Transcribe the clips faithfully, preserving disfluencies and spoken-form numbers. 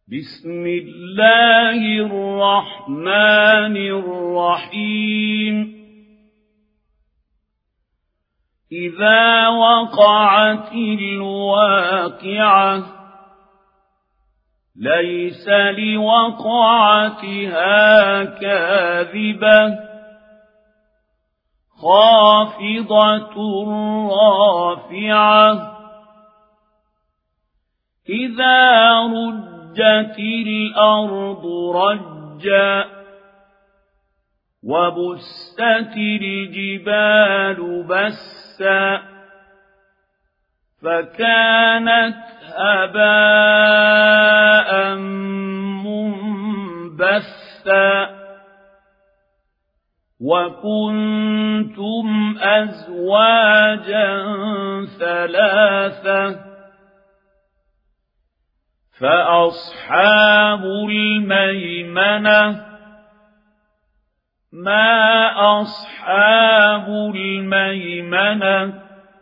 بسم الله الرحمن الرحيم إذا وقعت الواقعة ليس لوقعتها كاذبة خافضة رافعة إذا رجت رجت الأرض رجا وبست الجبال بسا فكانت هباء منبثا وكنتم أزواجا ثلاثة فأصحاب الميمنة ما أصحاب الميمنة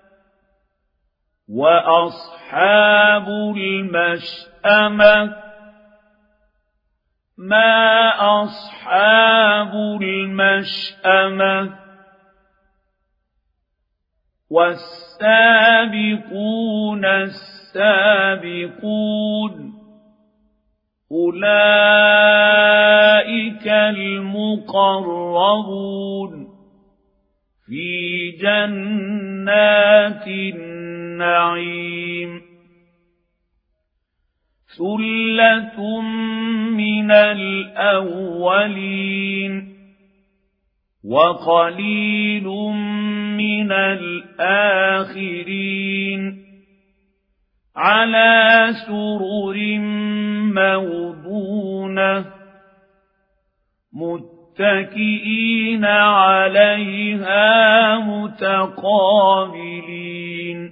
وأصحاب المشأمة ما أصحاب المشأمة والسابقون السابقون أولئك المقربون في جنات النعيم ثلة من الأولين وقليل من الآخرين على سرر موضونة متكئين عليها متقابلين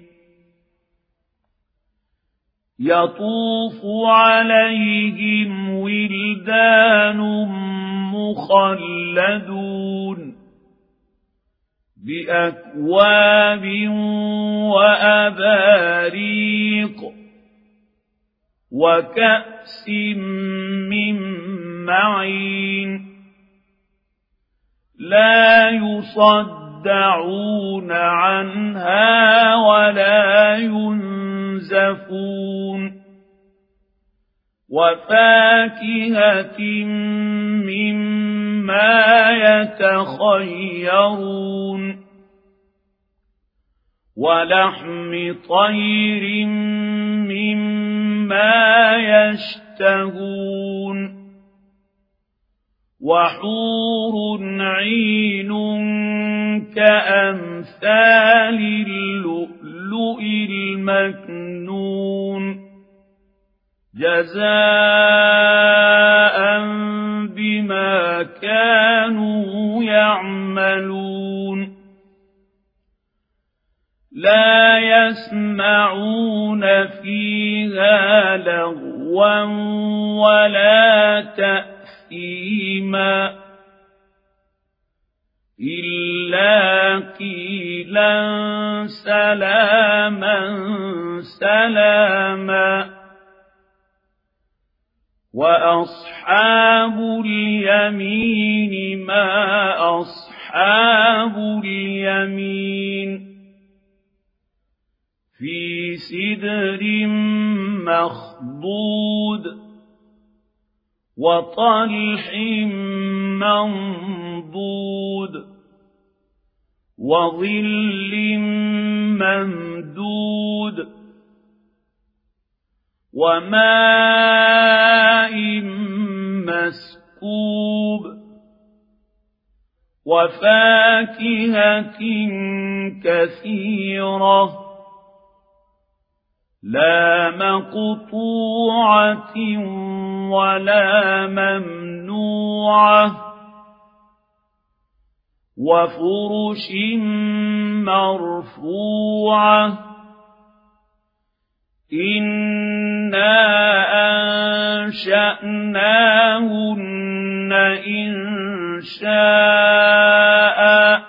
يطوف عليهم ولدان مخلدون بأكواب وأباريق وكأس من معين لا يصدعون عنها ولا ينزفون وفاكهة مما يتخيرون ولحم طير مما يشتهون وحور عين كأمثال اللؤلؤ المكنون جزاء بما كانوا يعملون لا يسمعون فيها لغوا ولا تأثيما إلا قيلا سلاما سلاما وأصحاب اليمين ما أصحاب اليمين في سدر مخضود وطلح منضود وظل ممدود وماء مسكوب وفاكهة كثيرة لا مقطوعة ولا ممنوعة وفرش مرفوعة إنا أنشأناهن إنشاء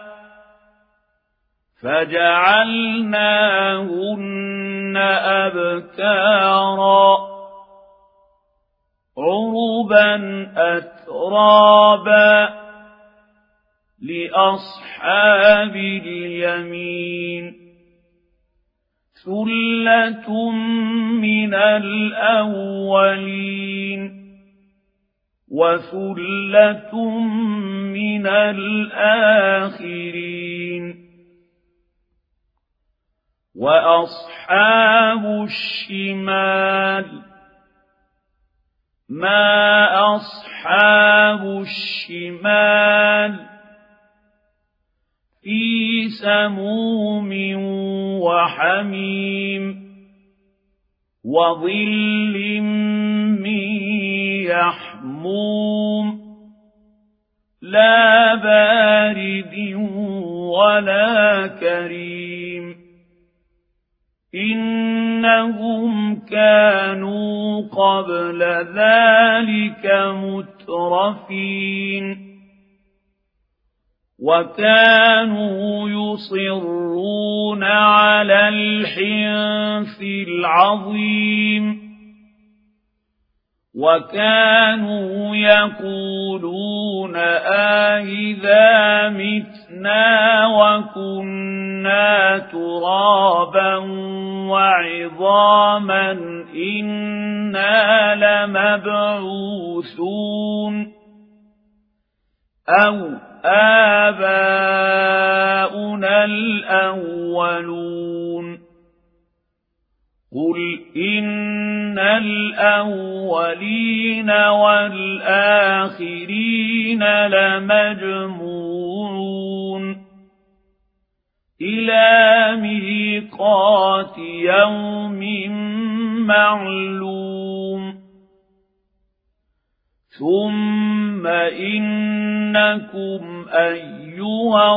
فجعلناهن أبكارا عربا أترابا لأصحاب اليمين ثلة من الأولين وثلة من الآخرين وأصحاب الشمال ما أصحاب الشمال في سموم وحميم وظل من يحموم لا بارد ولا كريم إنهم كانوا قبل ذلك مترفين وكانوا يصرون على الحنث العظيم وكانوا يقولون أإذا متنا وكنا ترابا وعظاما إنا لمبعوثون أو آباؤنا الأولون قل إن الأولين والآخرين لمجموعون إلى ميقات يوم معلوم ثم إنكم أيها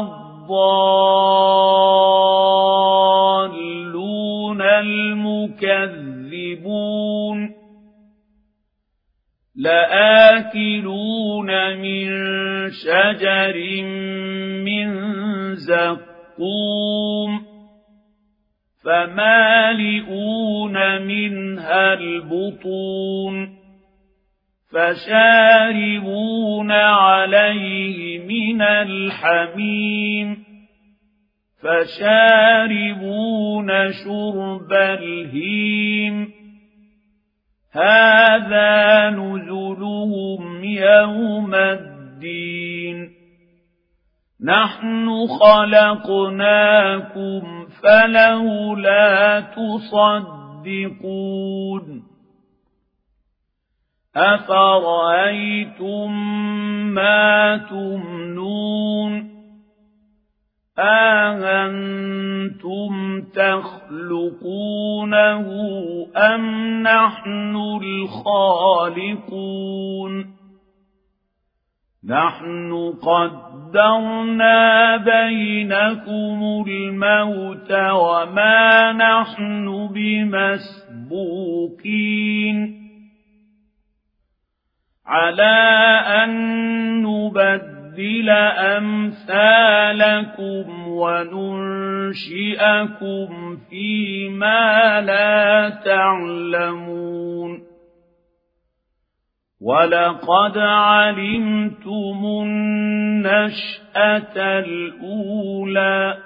الضالون المكذبون لآكلون من شجر من زقوم فمالئون منها البطون فشاربون عليه من الحميم فشاربون شرب الهيم هذا نزلهم يوم الدين نحن خلقناكم فلولا تصدقون أفرأيتم ما تمنون أأنتم تخلقونه أم نحن الخالقون نحن قدرنا بينكم الموت وما نحن بمسبوقين على أن نبدل أمثالكم وننشئكم فيما لا تعلمون ولقد علمتم النشأة الأولى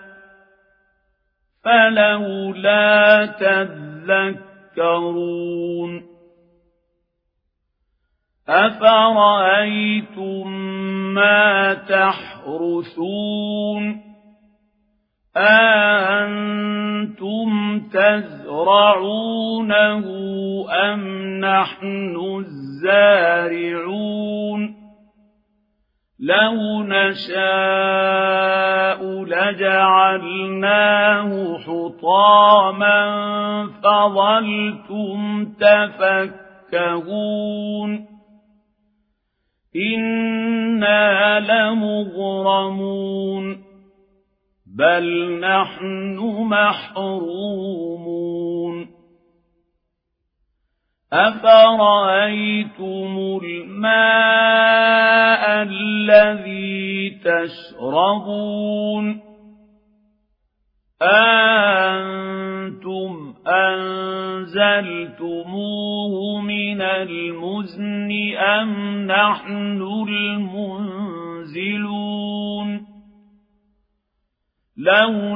فلولا تذكرون أفرأيتم ما تحرثون أأنتم تزرعونه أم نحن الزارعون لو نشاء لجعلناه حطاما فظلتم تفكهون إنا لمغرمون بل نحن محرومون أفرأيتم الماء الذي تشربون أأنتم أنزلتموه من من المزن أم نحن المنزلون لو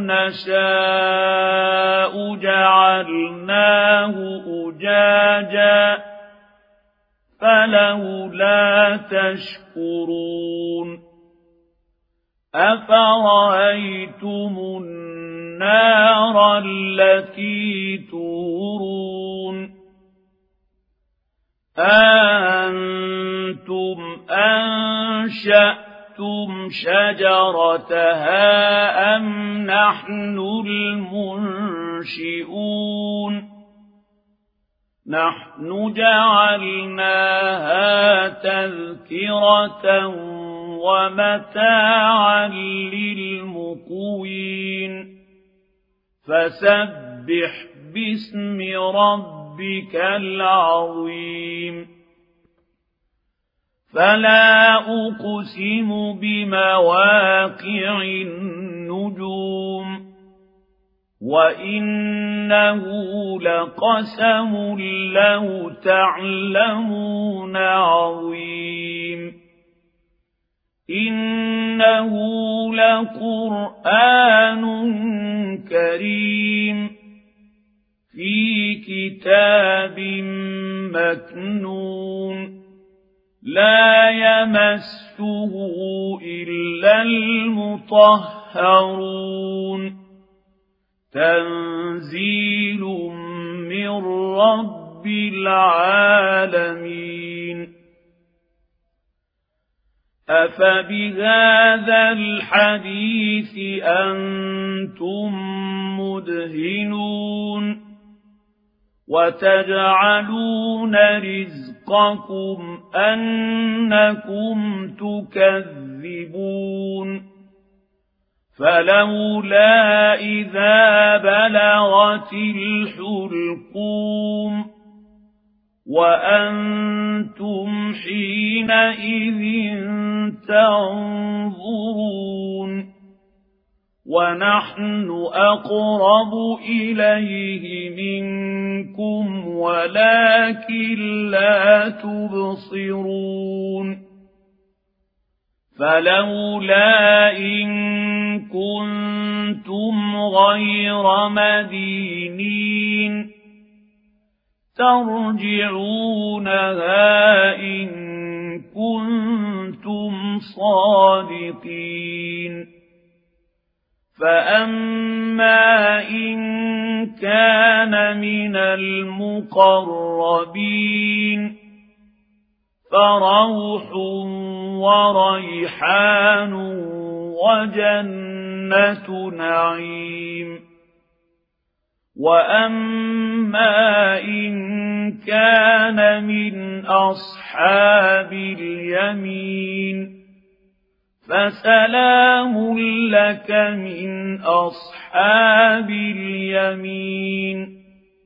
نشاء جعلناه أجاجا فلولا تشكرون أفرأيتم النار التي تورون أأنتم أنشأتم شجرتها أم نحن المنشئون نحن جعلناها تذكرة ومتاعا للمقوين فسبح باسم ربك العظيم فلا أقسم بمواقع النجوم وإنه لقسم لو تعلمون عظيم إنه لقرآن كريم في كتاب مكنون لا يمسه إلا المطهرون تنزيل من رب العالمين أفبهذا الحديث أنتم مدهنون وتجعلون رزقكم أنكم تكذبون فلولا إذا بلغت الحلقوم وأنتم حينئذ تنظرون ونحن أقرب إليه منكم ولكن لا تبصرون فلولا إن كنتم غير مدينين ترجعونها إن كنتم صادقين فأما إن كان من المقربين فروح وريحان وجنة نعيم وأما إن كان من أصحاب اليمين فسلام لك من أصحاب اليمين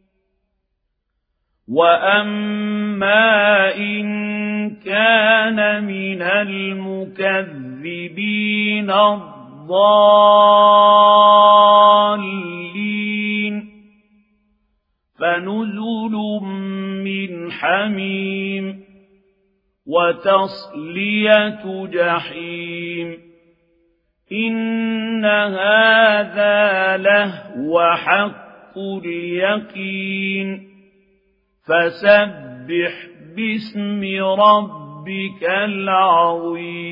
وأما إن كان من المكذبين الضالين فنزل من حميم وتصلية جحيم إن هذا لهو حق اليقين فسبح باسم ربك العظيم